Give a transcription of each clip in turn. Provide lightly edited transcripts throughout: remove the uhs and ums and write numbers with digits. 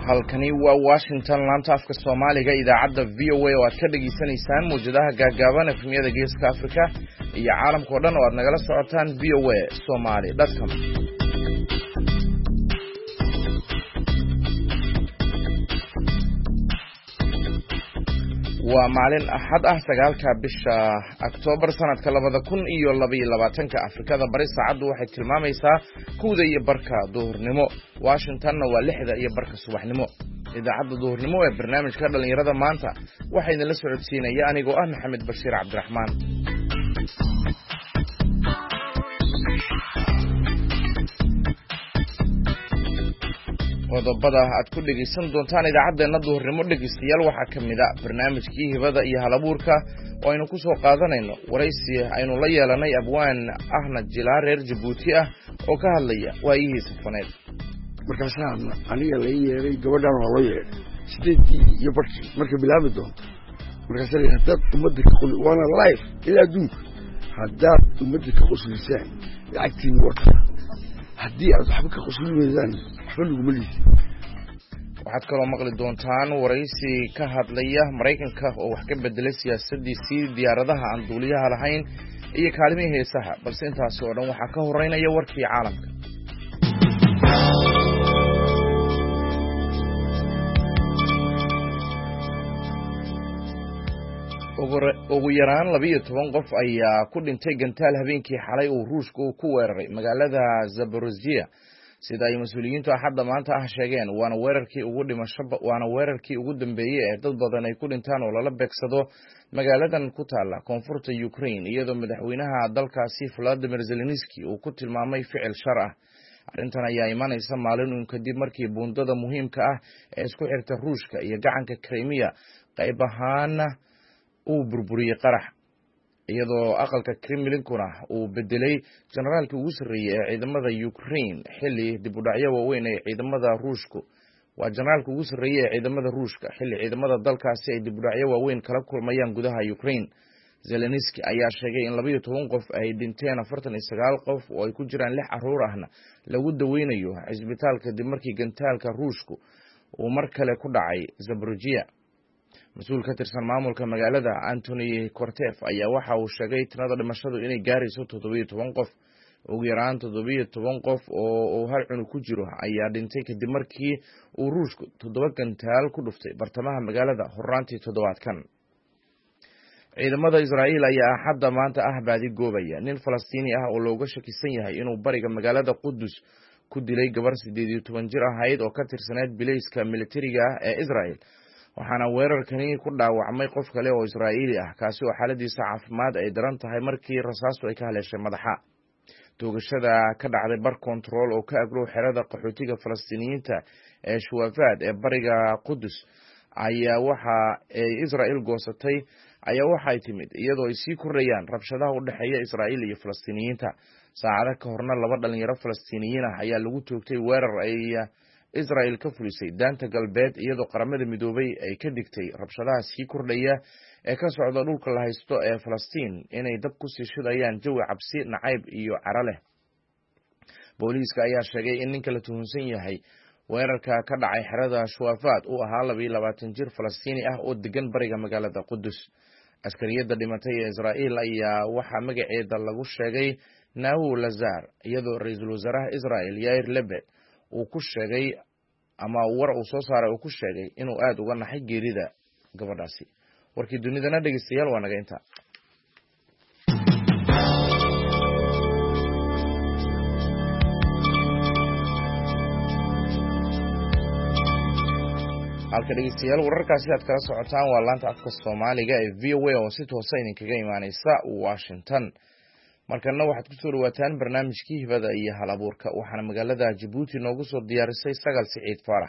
halkani waa Washington laanta afka Soomaaliga idaacadda VOA oo aad ka dhageysanaysaan muujadaha gaagaaban efemiyada Geeska Afrika iyo caalamka oo dhan oo aad nagala socotaan voasomali.com. waa maalin axad ah 9ka bisha October sanadka 2022 Afrikada bari saacadu waxay tilmaamaysaa 1:00 duhurnimo Washingtonna waa 6:00 subaxnimo idaacadda duhurnimo ee barnaamijka dhalinyarada maanta waxay idin la socodsiinaya anigoo ah Maxamed Bashiir Cabdiraxmaan qodobada aad ku dhageysan doontaan idaacadeena duhurnimo dhageystayaal waxaa kamid ah barnaamijkii hibada iyo halabuurka oo aynu ku soo qaadanayno waraysi aynu la yeelanay abwaan Ahmed Jilaar reer Djibouti ah oo ka hadlaya waayihiisa faneed markaasaan aniga la yeeray gabadhan waa loo yeeray sideedii iyo barkii marka bilaabi doonto markaasaan haddaad ummadda ka quli waana live ilaa adduunka haddaad ummadda ka quslisaan lacagtiin warta haddii aad waxba ka quslimaysaan waxaad kaloo maqli doontaan waraysi ka hadlaya Mareykanka oo wax ka bedelay siyaasaddiisii diyaaradaha aan duuliyaha lahayn iyo kaalmihii heesaha balse intaas oo dhan waxaa ka horeynaya warkii caalamka ugu yaraan 12 qof ayaa ku dhintay gantaal habeenkii xalay uu Ruushku ku weeraray magaalada Zaporozhye sida ay mas'uuliyiintu hadda maanta ah sheegeen waana weerarkii ugu dambeeyay ee dad badan ay ku dhintaan oo lala beegsado magaaladan ku taala koonfurta Ukraine iyadoo madaxweynaha dalkaasi Volodymyr Zelensky uu ku tilmaamay ficil shar ah arrintan ayaa imanaysa maalin kadib markii buundada muhiimka ah ee isku xirta Ruushka iyo gacanka Crimea qayb ahaan uu burburiyay qarax iyadoo aqalka Kremlinkuna uu bedelay generaalkii ugu sarreeyay ee ciidamada Ukraine xilli dib u dhacyo waaweyn ee ciidamada Ruushku waa generaalkii ugu sarreeyay ee ciidamada Ruushka xilli ciidamada dalkaasi ay dib u dhacyo waaweyn kala kulmayaan gudaha Ukraine Zelensky ayaa sheegay in 12 qof ay dhinteen 49 qof oo ay ku jiraan 6 carruur ahna lagu daweynayo cisbitaalka dib markii gantaalka Ruushku uu mar kale ku dhacay Zaporozhye mas'uul ka tirsan maamulka magaalada Anthony Cortef ayaa waxa uu sheegay tirada dhimashadu inay gaarayso 17 qof ugu yaraan 17 qof oo hal cunug ku jiro ayaa dhintay kadib markii uu Ruushku 7 gantaal ku dhuftay bartamaha magaalada horaantii toddobaadkan ciidamada Israa'iil ayaa hadda maanta ah baadi goobaya nin Falastiini ah oo looga shakisan yahay inuu bariga magaalada Qudus ku dilay gabar 18 jir ahayd oo ka tirsaneyd bilayska militariga ee Israa'iil waxaana weerarkani ku dhaawacmay qof kale oo Israa'iili ah kaasi oo xaaladiisa caafimaad ay daran tahay markii rasaastu ay ka haleeshay madaxa toogashada ka dhacday bar control oo ka aglow xerada qaxootiga Falastiiniyiinta ee Shuwafaad ee bariga Qudus ayaa waxa ay Israa'iil goosatay ayaa waxay timid iyadoo ay sii korayaan rabshadaha u dhaxeeya Israa'iil iyo Falastiiniyiinta saacado ka horna 2 dhalinyaro Falastiiniyiin ah ayaa lagu toogtay weerar ay Israa'iil ka fulisay daanta galbeed iyadoo qaramada midoobay ay ka digtay rabshadaha sii kordhaya ee ka socda dhulka la haysto ee Falastiin inay dab ku sii shidayaan jawi cabsi nacayb iyo cara leh booliiska ayaa sheegay in ninka la tuhunsan yahay weerarka ka dhacay xerada Shuwafaad uu ahaa 22 jir Falastiini ah oo degan bariga magaalada Qudus askariyada dhimatay ee Israa'iil ayaa waxa magaceeda lagu sheegay Nahu Lazar iyadoo ra'iisul wasaaraha Israa'iil Yair Lapid uu ku sheegay ama war uu soo saaray uu ku sheegay inuu aad uga naxay geerida gabadhaasi warkii dunidana dhageystayaal waa naga inta halka dhageystayaal wararkaasi aad kala socotaan waa laanta afka Soomaaliga ee VOA oo si toos ah idinkaga imaanaysa Washington markana waxaad ku soo dhawaataan barnaamijkii hibada iyo halabuurka waxaana magaalada Djibouti noogu soo diyaarisay Sagal Siciid Faarax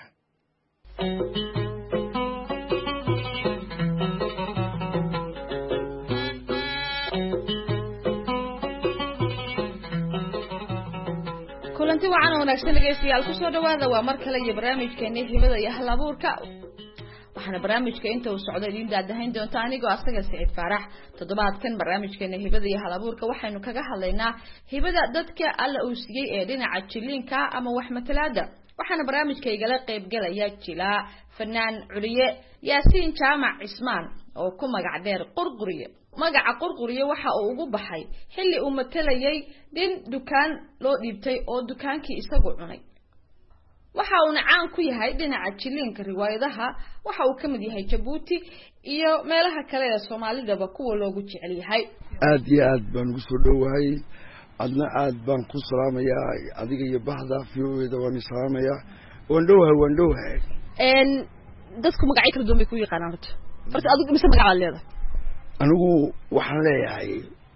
kulanti wacan wanaagsan dhageystayaal ku soo dhawaada waa mar kale iyo barnaamijkeena hibada iyo halabuurka waxaana barnaamijka inta uu socdo idin daadahayn doonta anigoo asaga Saciid Faarax toddobaadkan barnaamijkeena hibada iyo halabuurka waxaynu kaga hadlaynaa hibada dadka alla uu siiyay ee dhinaca jilinka ama wax matalaada waxaana barnaamijkaygala qayb galaya jilaa fanaan curiye yaasiin jaamac cismaan oo ku magac dheer qurquriye magaca qurquriye waxa uu ugu baxay xilli uu matalayay din dukaan loo dhiibtay oo dukaankii isagu cunay waxa uu caan ku yahay dhinaca jiliinka riwaayadaha waxa uu kamid yahay Djibouti iyo meelaha kale ee Soomaalidaba kuwa loogu jecel yahay aad iyo aad baan ugu soo dhawahay adna aad baan ku salaamayaa adiga iyo bahda fiyoeda waan salaamayaa waan dhawahay dadku magacyo kala duwan bay ku yaqaanaan horta adigu mise magaca leedahay anigu waxaan leeyahay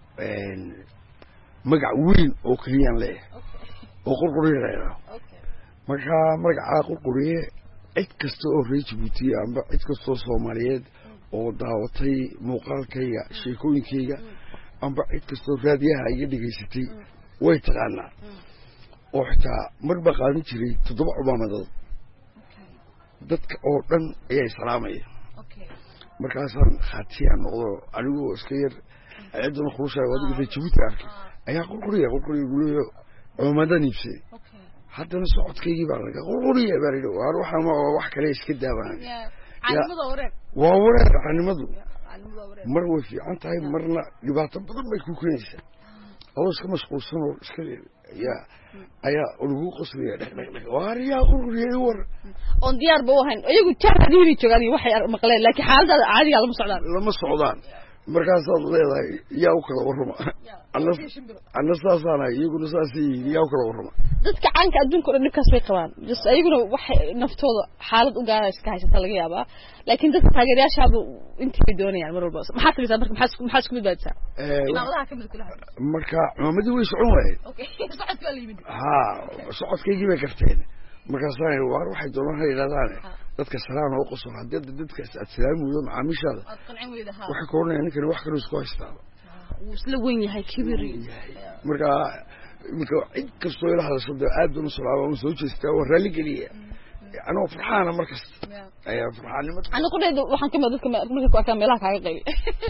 magac weyn oo kaliyan leeyahay oo qurquriye marka magaca qurquriye cid kasta oo reer Djibouti amba cid kasta oo Soomaaliyeed oo daawatay muuqaalkayga sheekooyinkayga amba cid kasta oo raadiyaha ay dhigaysatay way taqaanaa oo xitaa marba qaadan jiray 7 cumaamadood dadka oo dhan ayay salaamaya markaasaan khaatiyaan noqdo anigoo iska yar ayaduna khurushay wadiga Djibouti arkay ayaa qurquriye guleeyo cumaamadan ibsay haddana socodkaygii baa laga qurquriye barido waxaan wax kale iska daawaan waa wareer animadu mar way fiican tahay marna dhibaato badan bay ku keenaysaa oo iska mashquulsan oo iska ayaa ugu qosliya waariya qurquriye war on diyaar buu ahayn iyagu jaadii joogaan waxay maqleen laakiin xaaladda caadiga lama socdaan markaasaad leedahay yaa u kala warrama anna saasaanahay iyaguna saasay yaa u kala warrama dadka caanka adduunka oo dhan dhibkaas bay qabaan just ayaguna waxay naftooda xaalad u gaara iska haysata laga yaabaa laakiin dadka taageerayaashaadu intii doonayaan mar walba maxaa tirada marka maxaa isku badbaadsaa inaadaha ka mid kulaha marka cumamadii way socon waayeen socodka la yimid socodkaygii bay karteen markaasaan waar waxay doonaan yiraahdaan dadka salaam oo qosol hadii dadka salaamoodo macaamiishaada waxa koonay ninkan wax kale isku haystaa uu isla weyn yahay kibiri marka cid kastoo ila hadasho aad u salaamo soo jeestaa oo raali galiya أنا فرحانة مركز أيه فرحانة مركز أنا قلت وحن كم ذلك مركز كأكمل لها كعقلي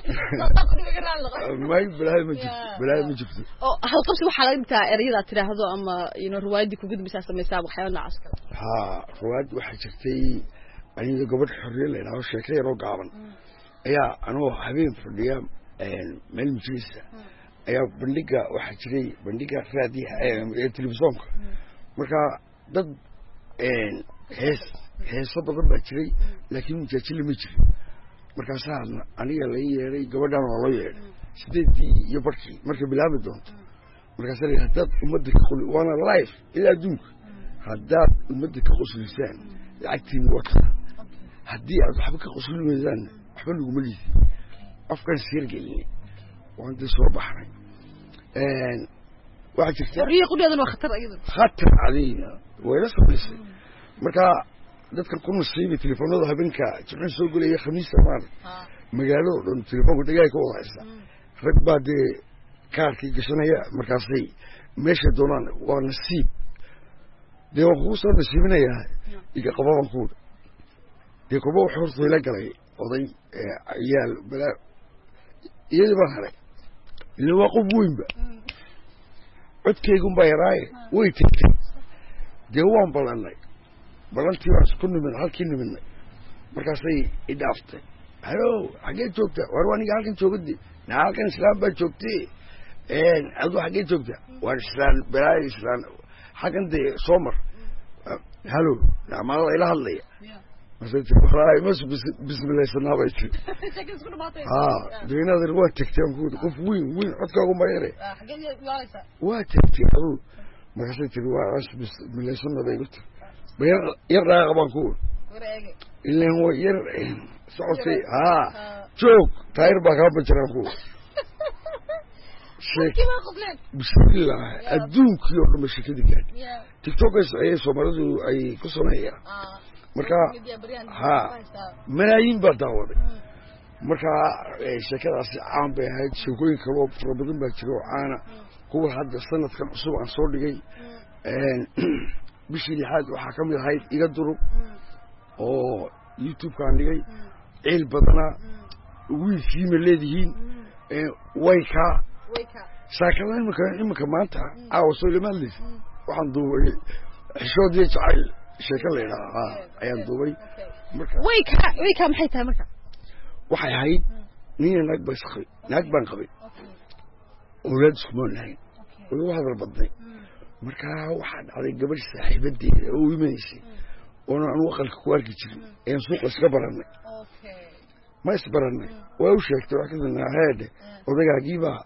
ما يبلاها ما جبت هل قصي وحلا بتاع أريد ترى هذا أما روايدك وجود بس مساب وحيوان عسكر رواد وحشتي أنا إذا قبل حرية لأن هو شكلي رقابا أنا حبيب في اليوم من المجلس بندقة وحشتي بندقة فادي التلفزيون مركا ضد hees badan baa jiray laakiin jaajil ma jirin markaas aniga la yeeray gabadhan oo loo yeeray 8 iyo barkii markay bilaabi doonto markaas ay hadad ummadda ka qul wana live ila adduunka hadad ummadda ka qoslisaan lacagtiin wata hadii aad waxba ka qoslimaysan waxba lagu maliisi afkan sir gelin wanda soo baxay waxa jirta riiqadeedan waa khatar caadiina wayla sameysay marka dadka ku nasiibay telefoonada habeenka jimcin soo galay khamiis samaan magaalada dhan telefoonka dhagay ka wadaaysa rag baad kaarkii gashanaya markaasay meesha doonaan waa nasiib de wuxuu soo nasiibinaya iga qababan ku de kuba wuxuu ila galay oday ayaal bala iyada haray ila waa qof weynba codkaygu bayraay way tigtay de waan balanay balantii waa isku nimin halkii niminay markaasay idaaftay halo xagee joogta war waniga halkan joogadi halkan islaam baa joogtay adu xagee joogta war islaan balaay islaan xagan de soomar halo maamada ila hadlaya masajid wallahi mas bismillah sanaabay deena waa tagteen ku qof weyn codkaagu mayre waa tagtay adu markaasay waa bismillah sanaabay يرى غبانكون اللي هو صوتي شوك تاير بقى بجرانكون شيك بسم الله الدوك يوم مش كده كان تيك توك أي سومرزو أي كسرية مركا ملايين بداور مركا شكل عام بهاي شوكوين كلوب فربنا بتشرو أنا هو حد السنة كان أسبوع عن صور جاي bishii lixaad waxa kamid ahayd iga durub oo YouTube ka dhigay ceel badana wiilkii ma leedihiin wayka saakadan imka maanta soo limaadlis waxaan duubay xishoodii jacayl sheeko la yidhaha ayaan duubay marka way ka maxay tahay marka waxay ahayd nin naag baan qabay awlaad iskumaan lahayn oo hadal badnay markaa waxaa dhacday gabadh saaxiibadeeda oo u imanaysay oona aan aqalka ku arki jirin ayaan suuqa iska barannay ma isbarannay waa u sheegtay wax kadana heedhe odagaagiibaa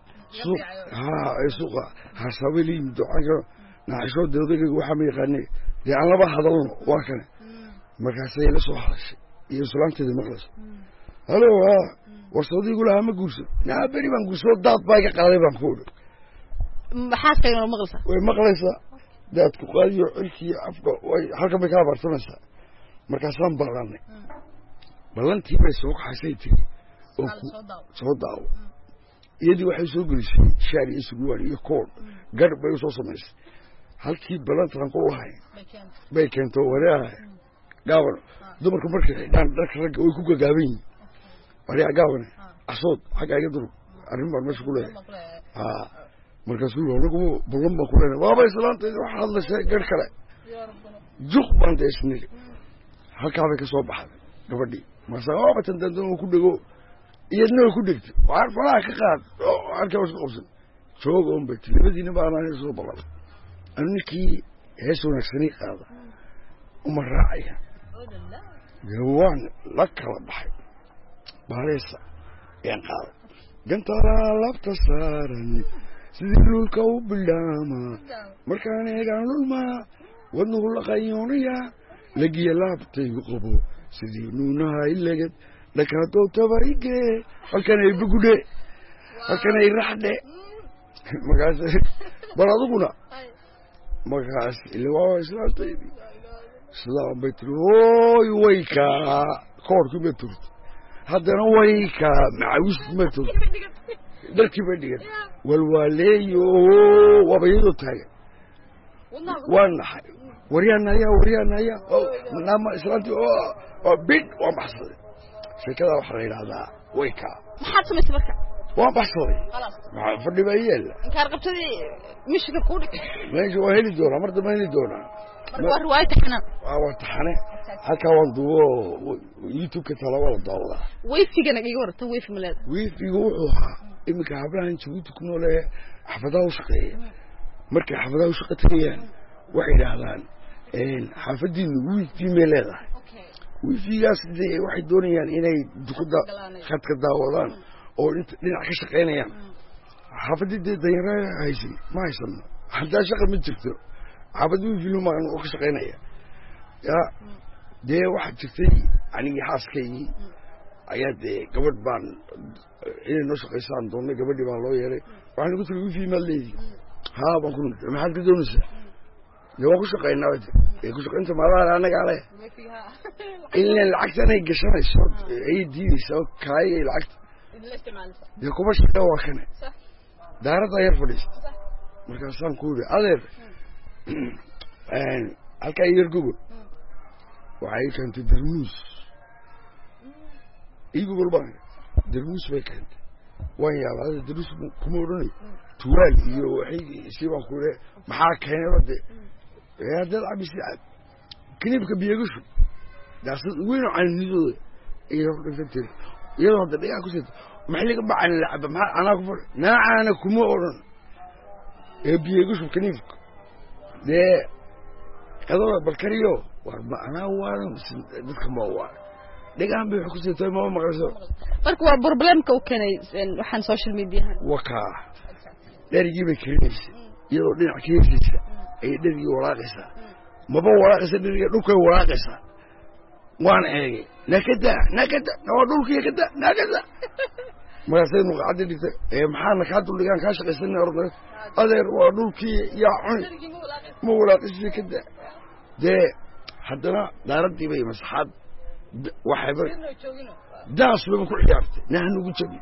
suuqa hasaabeli ducanka naxashooda odagayga waxaa ma yaqaanay dee aan laba hadalno waa kane markaasay la soo hadashay iyo islaanteeda maqlaysa halo warsoodiigu lahaa ma guursan naa beri baan guursado daad baa iga qaaday baan ku odhi maxaad kayno maqlaysaa way maqlaysaa daadku qaadiyo cirkii afka way halkan bay kaa barsanaysaa markaasaan ballanay ballantii bay soo kaxaysay tiri oo soo daawo iyadii waxay soo gelisay shaar iyo surwaal iyo koor garh bay usoo samaysay halkii ballantaan ku lahayn bay keento wareeha gaaban dumarku markay xidhaan dharka ragga way ku gagaaban yihin wareeha gaabane axsood xagga iga durug arrin baan meesha ku leeyahay markaasuu anagu ballan baan ku leenahay waaba islaantayda waxa hadlashay garh kale juq baan dee isniri halkaabay ka soo baxday gabadhii markaasa dandan oo ku dhego iyadna way ku dhegtay waxaan falaha ka qaad halkaa waa isku qabsan joog oon bay tii labadiina baanaan soo ballan anu ninkii hees wanaagsani qaada uma raacaya dee waan la kala baxay baaleesa ayaan qaaday gantaraa labta saaran sidii luulka u bilaama markaan eegaan lulmaa wadnuhu la qayoonaya lagiya laabtaygu qabo sidii nuunaha ileged dhakaadoo tabarige halkan ay bugudhe halkan ay raxdhe markaas bal aduguna markaas ila waa islaantaydi islaam bay tiri hooy waykaa koorkii ma turta haddana waykaa macawiskii ma turta dharkii bay dhigan walwaaleeyo waaba iyadoo taagan waa naxay waryaanaya naama islaantii bid waan baxsaday sheekada waxaa la yidhahdaa waykaa maxaad samaysay marka waan baxsaday fadhi baa yeela inkaar qabtadii mishka ku dhig meesha waa heli doonaa mar dambe heli doonaa waa riwaayad taxanaan waa taxane halkaa waan duubo youtube-ka tala wala daawadaa wayfigana iga warta wayfi maleeda wayfiga wuxuu ahaa iminka hablahan jabuuti ku noole xafadaha u shaqeeya markay xafadaha u shaqo tagayaan waxay idhaahdaan xaafadiinu wifi may leedahay wifigaas dee waxay doonayaan inay dukuda khadka daawadaan oo dhinac ka shaqaynayaan xaafadii dee danyara haysan ma haysano haddaa shaqa ma jirto xaafad wifilumaan oo ka shaqaynaya ya dee waxaa jirtay anigii xaaskaygii ayaa dee gabadh baan inay noo shaqaysaan doonnay gabadhii baan loo yeelay waxaan ku tiri wifi maad leedii haa baan ku nutay maxaad ka doonaysaa dee waan ku shaqaynaa ku shaqaynta maadaana annagaa leh ilan lacagtanay gashanayso ay diidaysa oo kaayay lacagta dee kuma shaqa waa kane daaraddaa yar fadhiista markaasaan ku yidhi adeer halkaa yar gogol waxay keentay darmuus ii gogol baan darmuus bay keentay waan yaaba adeer darmuus kuma odhanay tuwaal iyo waxay sii baan ku yidhi maxaa keenayba de haddaad cabisi kiniibka biyagashu daasad weyn oo canidooda iyadoo iyadoo hadda dhigaa ku sita maxay laga bacani lacaba maxaa anaa ku fadhi naacaana kuma odhan ee biyagashu kiniibka dee adoo balkariyo war ma anaa waana dadka ma waana dhigaan bay wax ku sitay mama maqlayso marka waa problemka u keenay waxaan social media wakaa dherigii bay karinaysay iyadoo dhinac ka heesaysa ayay dherigii walaaqaysaa maba walaaqaysa dheriga dhulkay walaaqaysaa waan eegay nakada waa dhulkii kada nakada markaasay nuqacadii dhigtay maxaana kaa duldhigaan kaa shaqaysan orda adeer waa dhulkii yaa cuni ma walaaqisii kada dee haddana daaradii bay masaxaad waxayba daas bayba ku ciyaartay nahnugu jabi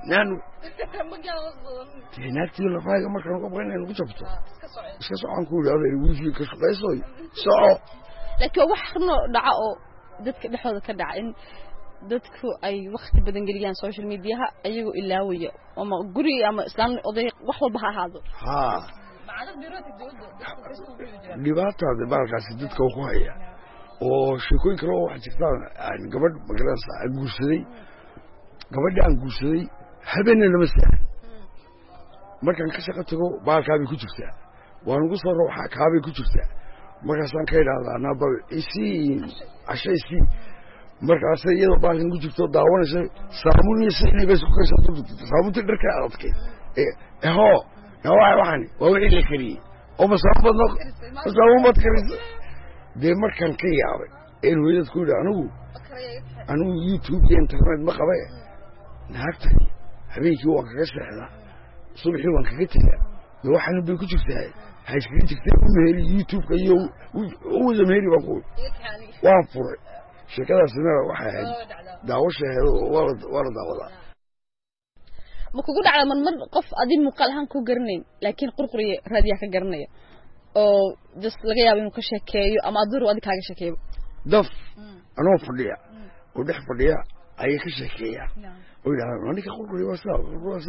naagtii lafaaga markaan uga baqay inay nagu jabto iska socon ku yidhi adeer wiifii ka shaqaysoy soco laakiin wax no dhaca oo dadka dhexdooda ka dhaca in dadku ay waqti badan geliyaan social media-ha ayagoo ilaawaya ama guri ama islaan oday wax walba ha ahaado dhibaataada baalkaasi dadka ku haya oo sheekooyin kale oo waxaa jirtaan aan gabadh magaranaysa aan guursaday gabadha aan guursaday habeenna lama seexan markaan ka shaqo tago baalkaabay ku jirtaa waan ugu soo rooxaa kaabay ku jirtaa markaasaan ka idhaahdaa nabal isii casha isii markaasay iyadoo baalkan ku jirto daawanaysa saamuun iyo sixni bay isku karsato saamuuntii dharka adadkay hoo waxani waa wixii la kariyey oo masaamuun baad karisa dee markaan ka yaabay een hooyadad ku yidhi anigu youtube iyo internet ma qabe naagtani habeenkii waan kaga seexdaa subaxii waan kaga tegaa dee waxaana bay ku jirtaa ha iskaga jirtay u meheri youtube-ka iyo uwada meheri baan ku waan furay sheekadaasina waxay ahayd daawashaheeda waa la daawadaa ma kugu dhacda mar qof adin muuqaal ahaan ku garanayn laakiin qurquriye raadiyaha ka garanaya oo just laga yaabo inuu ka sheekeeyo ama adur adiga kaaga sheekeeyo daf anoo fadhiya oo dhex fadhiya ayay ka sheekeeyaa oo yidhahdaa ninka qurquriye waa saa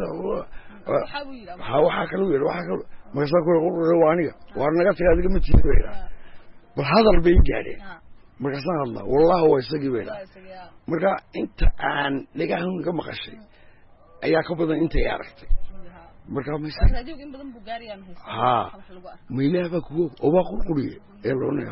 waxaa kaloo yidhi waxaa kaloo markaasaa ku qurquriye waa aniga waar naga taga adiga ma tiidi ba yidhaha bal hadal bay i gaadheen markaasaan hadlaa wallahi waa isagii ba yidhaha marka inta aan dhagahan ka maqashay ayaa ka badan intay aragtay marka mailaah baa kuwo oo waa qurquriye ee loona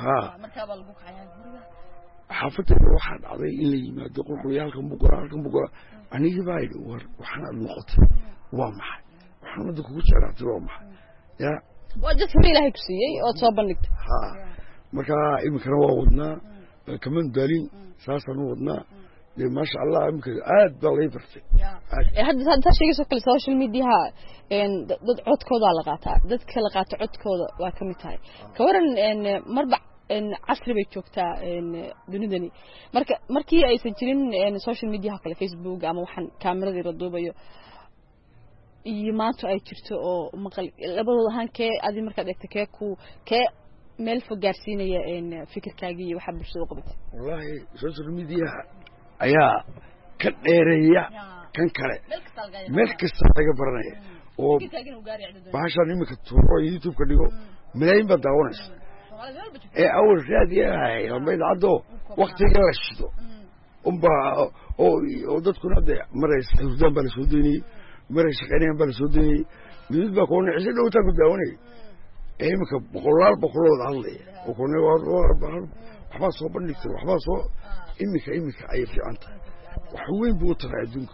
xaafadeeda waxaa dhacday in la yimaado qurquriye halkan buu goraa anigii baa yidhi war waxaan aad noqotay waa maxay waxaan wadda kugu jeclaatay waa maxay ya waa dadka ilaahay ku siiyey oo soo bandhigtay marka iminkana waa wadnaa kaman daalin saasaan u wadnaa ما شاء الله يمكن عاد بالله يبرتي هذا شيء يسوق السوشيال ميديا ضد عد كودا لقاطع ضد كل لقاطع عد كودا وكمتاي كورن إن مربع إن عصر بيتشوكتا إن دني مركي أي سجلين إن السوشيال ميديا هكذا فيسبوك أما وحن كاميرا دي ردوا بيو يماتوا أي ترتو أو مقال لبضوا هان كي أدي مركز اكتكاكو كي ملف جارسينية إن فكر كاجي وحب السوق بيت والله السوشيال ميديا ayaa ka dheereeya kan kale meel kasta laga baranaya oo baashaan imika tuuro youtube-ka dhigo milaayin baad daawanaysa ee awal raadiyahay ama idaacaddo waktiga la shido unbaa oo dadkuna hadde maray hurdaan baa la soo daynayey maray shaqaynayaan baa la soo daynayey midid baa kuwana cisho dhowtaan ku daawanayay ee imika boqolooda hadlaya oo kuwana waxbaa soo bandhigtay waxbaa soo imika ayay fiican tahay wax weyn buu taray adduunka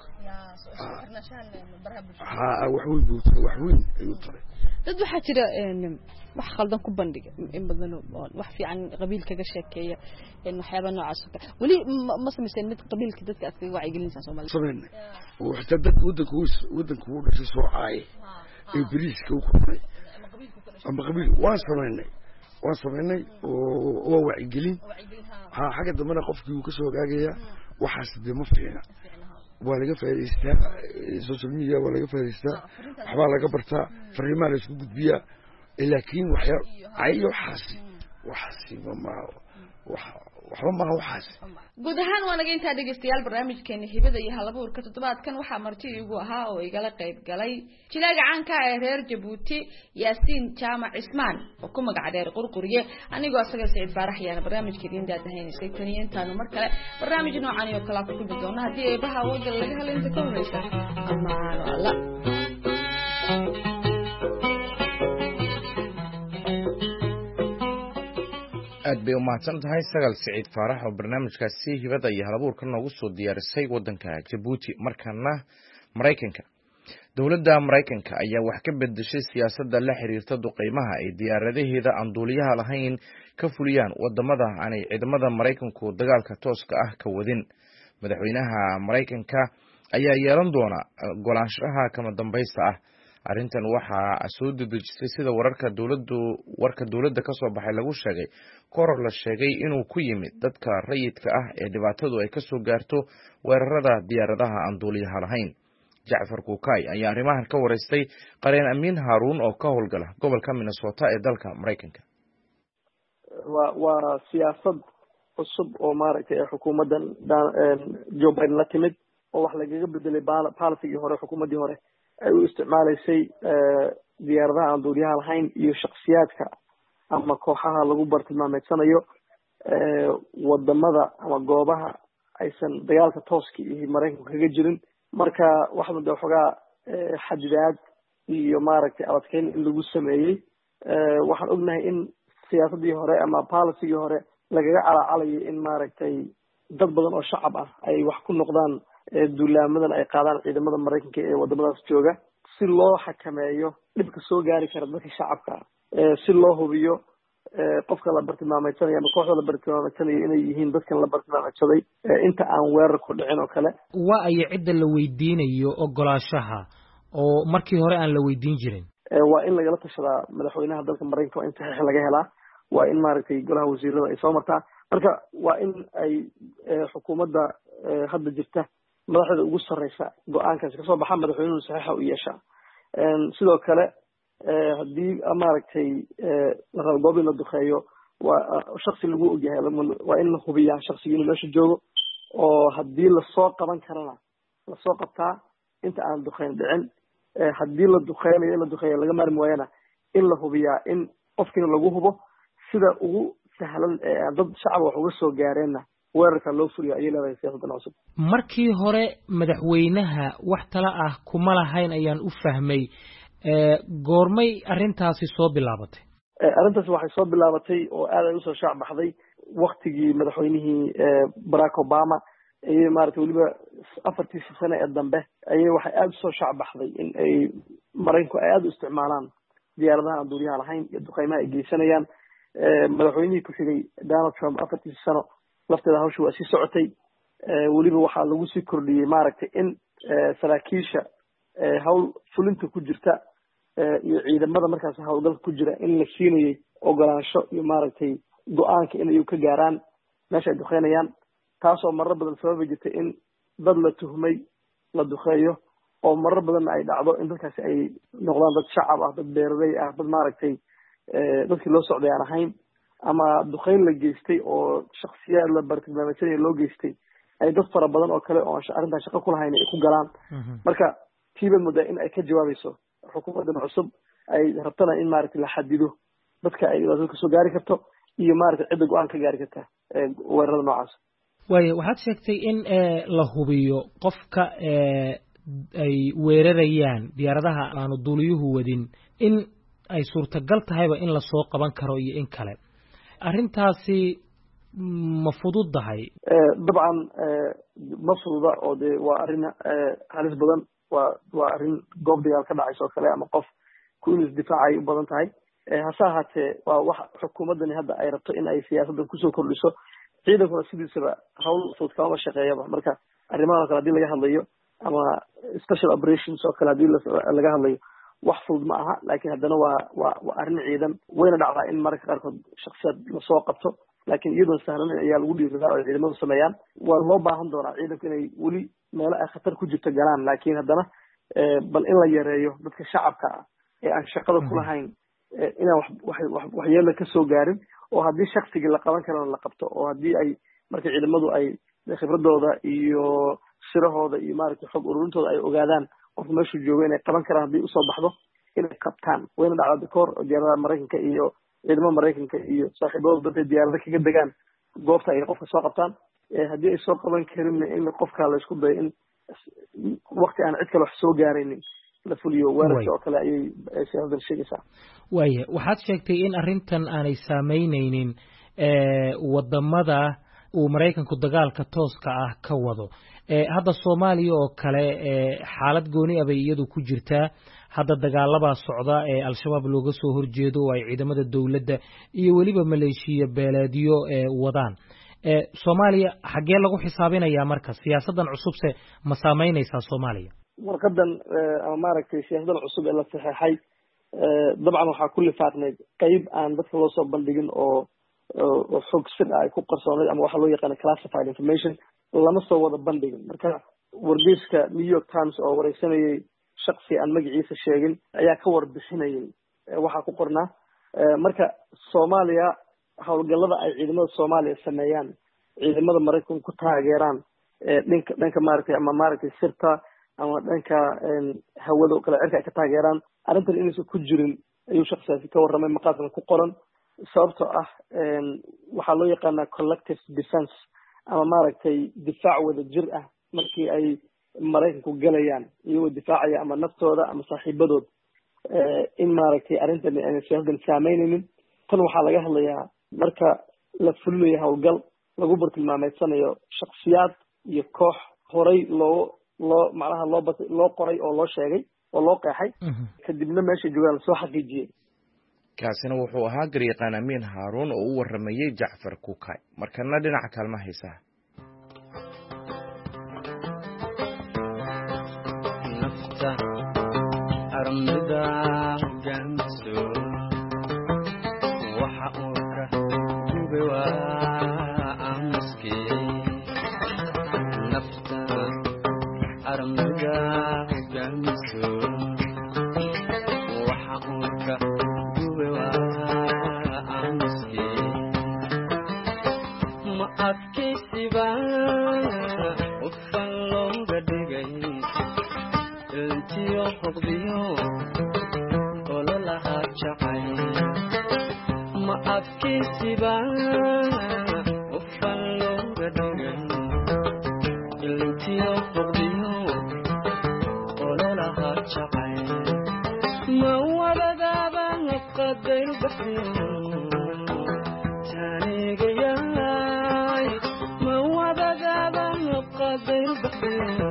wax weyn buu taray wax weyn ayuu taray dad waxaa jira wax khaldan ku bandhiga in badan wax fiican qabiilka ka sheekeeya waxyaaba noocaas oo kale weli ma sameyseen mid qabiilka dadka aad kaga wacyigelinaysaa Soomaaliya sameeyay oo xitaa dad wadanku u dhashay soo caayay ee bariiska u kordhay ama qabiil waan sameynay oo wacyigelin xagga dambana qofkii uu ka soo gaagaya waxaas dee ma fiicna waa laga faa'iideystaa social media waa laga faa'iideystaa waxbaa laga bartaa fariimaha la isku gudbiyaa laakiin waxaasi waxba maaha waxaasi guud ahaan waa naga intaa dhegeystayaal barnaamijkeena hibada iyo halabuurka toddobaadkan waxaa marti igu ahaa oo igala qayb galay jilaaga caanka ah ee reer Jabuuti Yaasiin Jaamac Cismaan oo ku magac dheer qurquriye anigoo asaga Saciid Faarax yaana barnaamijkeena daadahaynay taniyantaanu mar kale barnaamij noocan oo kala ku gudbi doona hadii ay baha wada laga helo inta ka horeysa amaano Allah aad bay u mahadsan tahay Sagal Saciid Faarax oo barnaamijkaasi hibada iyo halabuurka noogu soo diyaarisay wadanka Jabuuti markana Mareykanka dawladda Mareykanka ayaa wax ka bedeshay siyaasadda la xiriirta duqeymaha ay diyaaradaheeda aan duuliyaha lahayn ka fuliyaan wadamada aanay ciidamada Mareykanku dagaalka tooska ah ka wadin madaxweynaha Mareykanka ayaa yeelan doona golaanshaha kama dambaysta ah arrintan waxaa soo dedejisay sida warka dawladda ka soo baxay lagu sheegay koror la sheegay inuu ku yimid dadka rayidka ah ee dhibaatadu ay ka soo gaarto weerarada diyaaradaha aan duuliyaha lahayn Jacfar Kuukay ayaa arrimahan ka wareystay qareen Amiin Haruun oo ka howlgala gobolka Minnesota ee dalka Mareykanka waa siyaasad cusub oo maaragtay xukuumaddan Joe Biden la timid oo wax lagaga bedelay policy-gii hore xukuumaddii hore ay u isticmaalaysay diyaaradaha aan duuliyaha lahayn iyo shakhsiyaadka ama kooxaha lagu bartilmaameedsanayo wadamada ama goobaha aysan dagaalka tooska iyo maraykanku kaga jirin marka waxaa muddo xogaa xadidaad iyo maaragtay adadkeyn in lagu sameeyey waxaan ognahay in siyaasadii hore ama policygii hore lagaga calacalayo in maaragtay dad badan oo shacab ah ay wax ku noqdaan duulaamadan ay qaadaan ciidamada maraykanka ee wadamadaas jooga si loo xakameeyo dhibka soo gaari kara dadka shacabka si loo hubiyo qofka la bartilmaameedsanaya ama kooxda la bartilmaameedsanaya inay yihiin dadkan la bartilmaameedsaday inta aan weerar ku dhicin oo kale waa ay cidda la weydiinayo ogolaashaha oo markii hore aan la weydiin jirin waa in lagala tashadaa madaxweynaha dalka maraykanka waa in saxiix laga helaa waa in maaragtay golaha wasiirada ay soo martaa marka waa in ay xukuumadda hadda jirta madaxda ugu sarreysa go-aankaasi kasoo baxa madaxweynuhu saxiixa u yeeshaa sidoo kale haddii maaragtay la rabo goob in la duqeeyo waa shaksi lagu ogyahay waa in la hubiyaa shaksiga inuu meesha joogo oo haddii lasoo qaban karana lasoo qabtaa inta aan duqeyn dhicin haddii la duqeynayo in la duqeeyo laga maarmi waayana in la hubiyaa in qofkiina lagu hubo sida ugu sahlan dad shacab wax uga soo gaareenna weerarka loo furiyo ayay leedahay siyaasaddan cusub markii hore madaxweynaha wax tala ah kuma lahayn ayaan u fahmay goormay arrintaasi soo bilaabatay arrintaasi waxay soo bilaabatay oo aad ay usoo shaac baxday waktigii madaxweynihii barack obama ayay maaragtay weliba 4 sano ee dambe ayay waxay aada usoo shaac baxday in ay maraykanku ay aada u isticmaalaan diyaaradaha aan duuriyaha lahayn iyo duqeymaha ay geysanayaan madaxweynihii ku xigay Donald Trump 4 sano lafteeda hawsha waa sii socotay weliba waxaa lagu sii kordhiyey maaragtay in saraakiisha hawl fulinta ku jirta iyo ciidamada markaas hawlgalka ku jira in la siinayay ogolaansho iyo maaragtay go-aanka inay ka gaaraan meesha ay duqeynayaan taasoo marar badan sababi jirtay in dad la tuhmay la duqeeyo oo marar badanna ay dhacdo in dadkaasi ay noqdaan dad shacab ah dad beeraley ah dad maaragtay dadkii loo socday aan ahayn ama duqeyn la geystay oo shaksiyaad la bartilmaameedsanaya loo geystay ay dad fara badan oo kale oo arrintan shaqo ku lahayn ay ku galaan marka tiibad muddaa in ay ka jawaabayso xukuumaddan cusub ay rabtana in maaragtay la xadido dadka ay dhibaatada kasoo gaari karto iyo maaragtay cidda go-aan ka gaari karta weerarada noocaas waayo waxaad sheegtay in la hubiyo qofka ay weerarayaan diyaaradaha aanu duuliyuhu wadin in ay suurtagal tahayba in lasoo qaban karo iyo in kale arrintaasi ma fududahay dabcan ma fududa oo dee waa arrin halis badan waa arrin goob dagaal ka dhacaysa oo kale ama qof ku in isdifaacay u badan tahay hase ahaatee waa wax xukuumaddani hadda ay rabto in ay siyaasaddan kusoo kordhiso ciidankuna sidiisaba hawl fudud kamama shaqeeyaba marka arrimahan oo kale hadii laga hadlayo ama special operations oo kale hadii laga hadlayo wax fudud ma aha laakiin haddana waa arrin ciidan wayna dhacdaa in mararka qaarkood shaksiyaad lasoo qabto laakiin iyadoon sahlan ayaa lagu dhiiridaa oo ciidamadu sameeyaan waa loo baahan doonaa ciidanku inay weli meelo ay khatar ku jirto galaan laakiin haddana bal in la yareeyo dadka shacabka ah ee aan shaqada ku lahayn inaan waxyeelo ka soo gaarin oo haddii shaksigii la qaban karana la qabto oo haddii ay marka ciidamadu ay khibradooda iyo sirahooda iyo maaragtay xog ururintooda ay ogaadaan qofka meeshuu joogo inay qaban karaan haddii usoo baxdo inay qabtaan wayna dhacdaa dikoor oo diyaaradaha maraykanka iyo ciidamada maraykanka iyo saaxiibadooda dadkay diyaarada kaga degaan goobta ay qofka soo qabtaan haddii ay soo qaban karinna in qofka la isku dayo in wakti aan cid kale wax soo gaaraynin la fuliyo weerarka oo kale ayay siyaasaddan sheegaysaa waaya waxaad sheegtay in arrintan aanay saameyneynin wadamada uu maraykanku dagaalka tooska ah ka wado hadda soomaaliya oo kale xaalad gooni ah bay iyadu ku jirtaa hadda dagaalabaa socda ee al-shabaab looga soo horjeedo oo ay ciidamada dowladda iyo weliba maleeshiya beeleedyo wadaan soomaaliya xaggee lagu xisaabinayaa marka siyaasaddan cusubse ma saameynaysaa soomaaliya warqadan ama maaragtay siyaasaddan cusub ee la saxeexay dabcan waxaa ku lifaaqnayd qeyb aan dadka loo soo bandhigin oo xog sir ah ay ku qarsoonayd ama waxaa loo yaqaana classified information lama soo wada bandhigin marka wargeyska New York Times oo wareysanayay shaksi aan magaciisa sheegin ayaa ka warbixinayay waxaa ku qornaa marka Soomaaliya hawlgallada ay ciidamada Soomaaliya sameeyaan ciidamada Mareykanku ku taageeraan dhanka maaragtay ama maaragtay sirta ama dhanka hawada oo kale cirka ay ka taageeraan arrintan inaysan ku jirin ayuu shakhsiyaasi ka warramay maqaalkan ku qoran sababtoo ah waxaa loo yaqaanaa collective defense ama maaragtay difaac wada jir ah markii ay maraykanku galayaan iyagoo difaacaya ama naftooda ama saaxiibadood in maaragtay arrintan ayna siyaasadan saameynaynin tan waxaa laga hadlayaa marka la fulinayo howlgal lagu bartilmaameedsanayo shaksiyaad iyo koox horay macnaha loo qoray oo loo sheegay oo loo qeexay kadibna meesha joogaan lasoo xaqiijiyey kaasina wuxuu ahaa garyaqaan amiin haaruun oo u waramayey jacfar kukay markana dhinaca kaalma haysaa nafta armida hogaamiso waxa uu ka gube waa aamuskii nafta armida hogaamiso waxa uu ka gube waa aamuskii ma adkaysiba ufan looga dhigay intiyo hogdiyo ololaha jacay ma adkaysiba ufan looga dhigay intiyo hogdiyo ololaha jacay ma wadagaaba qadayl baxyo taanigayay ma wadagaaba qadayl baxyo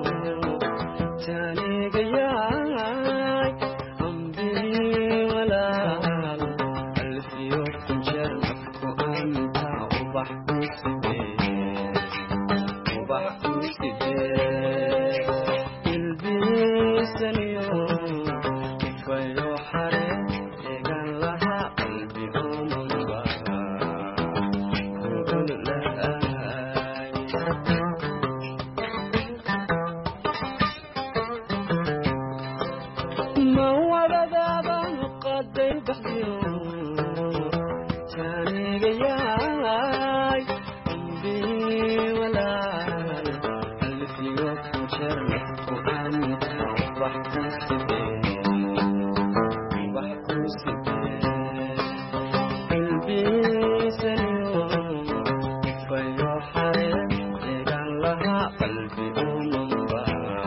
taanigayay ambi walaal alfiyo kunjeer nafku anta ubax kusidee ilbisaniyo kifayo xare eegan laha qalbi omanba ma wadadaaba qadayl baxyo taanigayay ambi walaal alfiyo kunjeer nafku anta ubax kusidee ilbisaniyo kifayo xare eegan laha qalbi omanba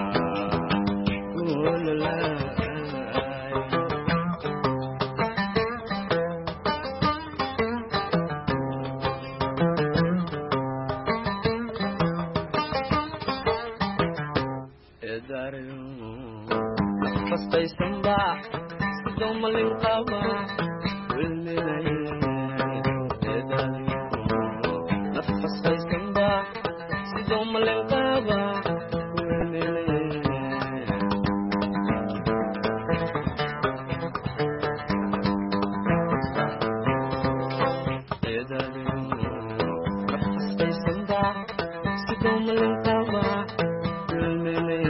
fastaysanba sidoo malin qaba wilminay nafastaysanba sidoo malin qaba wilminay nafastaysanba sidoo malin qaba wilminay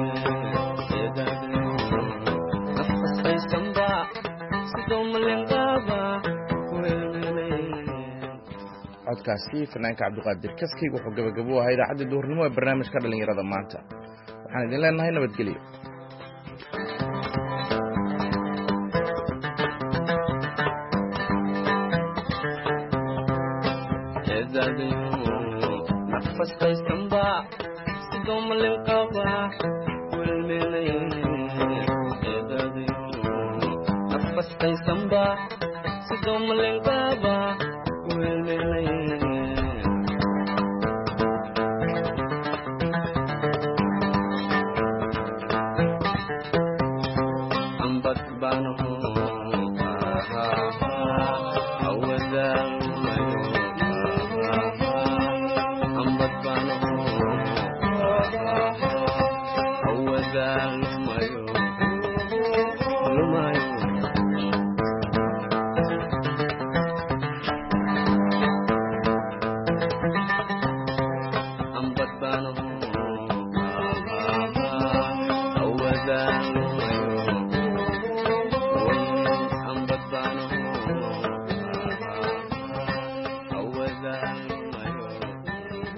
codkaasi fanaanka cabdiqaadir kaskayg wuxuu gabagabo ahaa idaacadda duhurnimo ee barnaamijka dhalinyarada maanta waxaan idin leenahay nabadgelyo nafastaysanba sidoo malin qaba wilminay nafastaysanba sidoo malin qaba wilminay